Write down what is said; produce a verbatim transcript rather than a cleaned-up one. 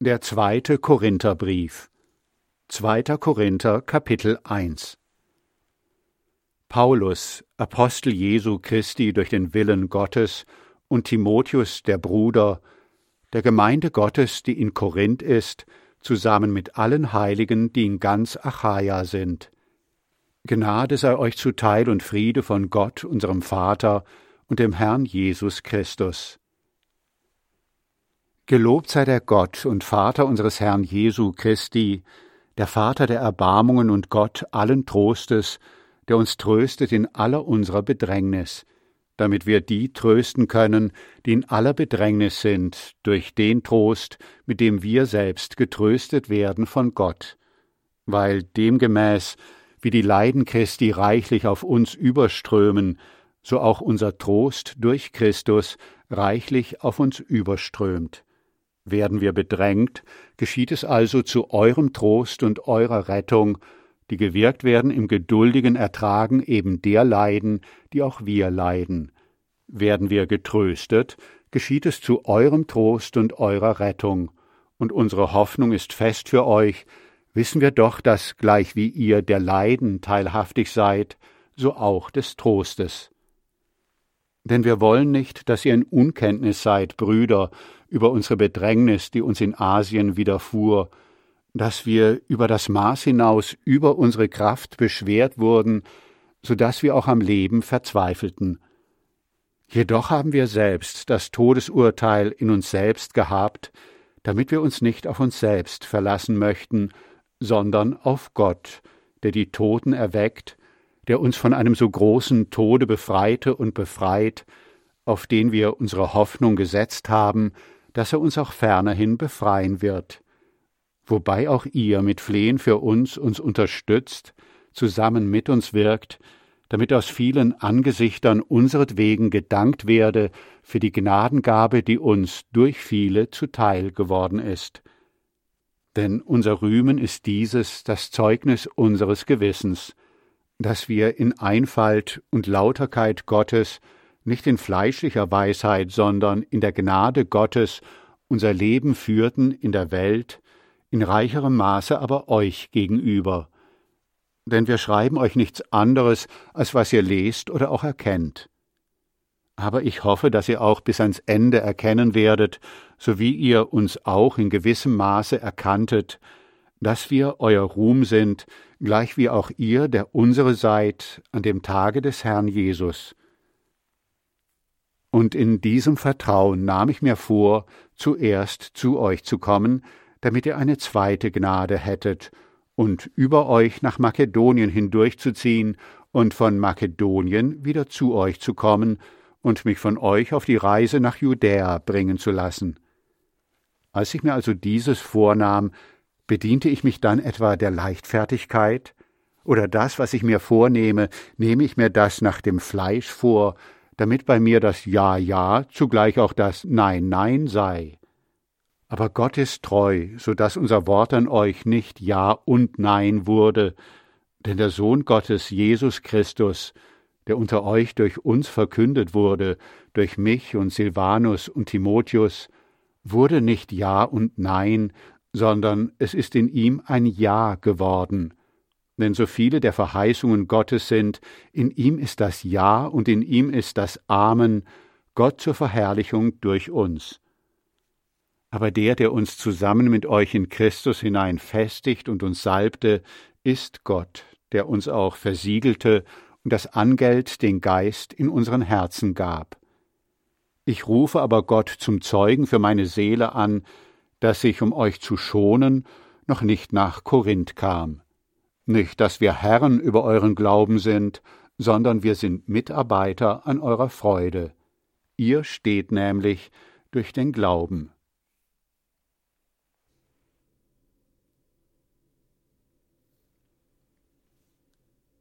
Der zweite Korintherbrief. zweiter Korinther, Kapitel eins. Paulus, Apostel Jesu Christi durch den Willen Gottes, und Timotheus, der Bruder, der Gemeinde Gottes, die in Korinth ist, zusammen mit allen Heiligen, die in ganz Achaia sind. Gnade sei euch zuteil und Friede von Gott, unserem Vater, und dem Herrn Jesus Christus. Gelobt sei der Gott und Vater unseres Herrn Jesu Christi, der Vater der Erbarmungen und Gott allen Trostes, der uns tröstet in aller unserer Bedrängnis, damit wir die trösten können, die in aller Bedrängnis sind, durch den Trost, mit dem wir selbst getröstet werden von Gott, weil demgemäß, wie die Leiden Christi reichlich auf uns überströmen, so auch unser Trost durch Christus reichlich auf uns überströmt. Werden wir bedrängt, geschieht es also zu eurem Trost und eurer Rettung, die gewirkt werden im geduldigen Ertragen eben der Leiden, die auch wir leiden. Werden wir getröstet, geschieht es zu eurem Trost und eurer Rettung, und unsere Hoffnung ist fest für euch, wissen wir doch, dass gleich wie ihr der Leiden teilhaftig seid, so auch des Trostes. Denn wir wollen nicht, dass ihr in Unkenntnis seid, Brüder, über unsere Bedrängnis, die uns in Asien widerfuhr, dass wir über das Maß hinaus über unsere Kraft beschwert wurden, so dass wir auch am Leben verzweifelten. Jedoch haben wir selbst das Todesurteil in uns selbst gehabt, damit wir uns nicht auf uns selbst verlassen möchten, sondern auf Gott, der die Toten erweckt, der uns von einem so großen Tode befreite und befreit, auf den wir unsere Hoffnung gesetzt haben, dass er uns auch fernerhin befreien wird. Wobei auch ihr mit Flehen für uns uns unterstützt, zusammen mit uns wirkt, damit aus vielen Angesichtern unseretwegen gedankt werde für die Gnadengabe, die uns durch viele zuteil geworden ist. Denn unser Rühmen ist dieses, das Zeugnis unseres Gewissens, dass wir in Einfalt und Lauterkeit Gottes, nicht in fleischlicher Weisheit, sondern in der Gnade Gottes unser Leben führten in der Welt, in reicherem Maße aber euch gegenüber. Denn wir schreiben euch nichts anderes, als was ihr lest oder auch erkennt. Aber ich hoffe, dass ihr auch bis ans Ende erkennen werdet, so wie ihr uns auch in gewissem Maße erkanntet, dass wir euer Ruhm sind, gleich wie auch ihr der unsere seid an dem Tage des Herrn Jesus. Und in diesem Vertrauen nahm ich mir vor, zuerst zu euch zu kommen, damit ihr eine zweite Gnade hättet und über euch nach Makedonien hindurchzuziehen und von Makedonien wieder zu euch zu kommen und mich von euch auf die Reise nach Judäa bringen zu lassen. Als ich mir also dieses vornahm, bediente ich mich dann etwa der Leichtfertigkeit? Oder das, was ich mir vornehme, nehme ich mir das nach dem Fleisch vor, damit bei mir das Ja, Ja zugleich auch das Nein, Nein sei? Aber Gott ist treu, so dass unser Wort an euch nicht Ja und Nein wurde, denn der Sohn Gottes, Jesus Christus, der unter euch durch uns verkündet wurde, durch mich und Silvanus und Timotheus, wurde nicht Ja und Nein, sondern es ist in ihm ein Ja geworden. Denn so viele der Verheißungen Gottes sind, in ihm ist das Ja und in ihm ist das Amen, Gott zur Verherrlichung durch uns. Aber der, der uns zusammen mit euch in Christus hinein festigt und uns salbte, ist Gott, der uns auch versiegelte und das Angeld, den Geist, in unseren Herzen gab. Ich rufe aber Gott zum Zeugen für meine Seele an, dass ich, um euch zu schonen, noch nicht nach Korinth kam. Nicht, dass wir Herren über euren Glauben sind, sondern wir sind Mitarbeiter an eurer Freude. Ihr steht nämlich durch den Glauben.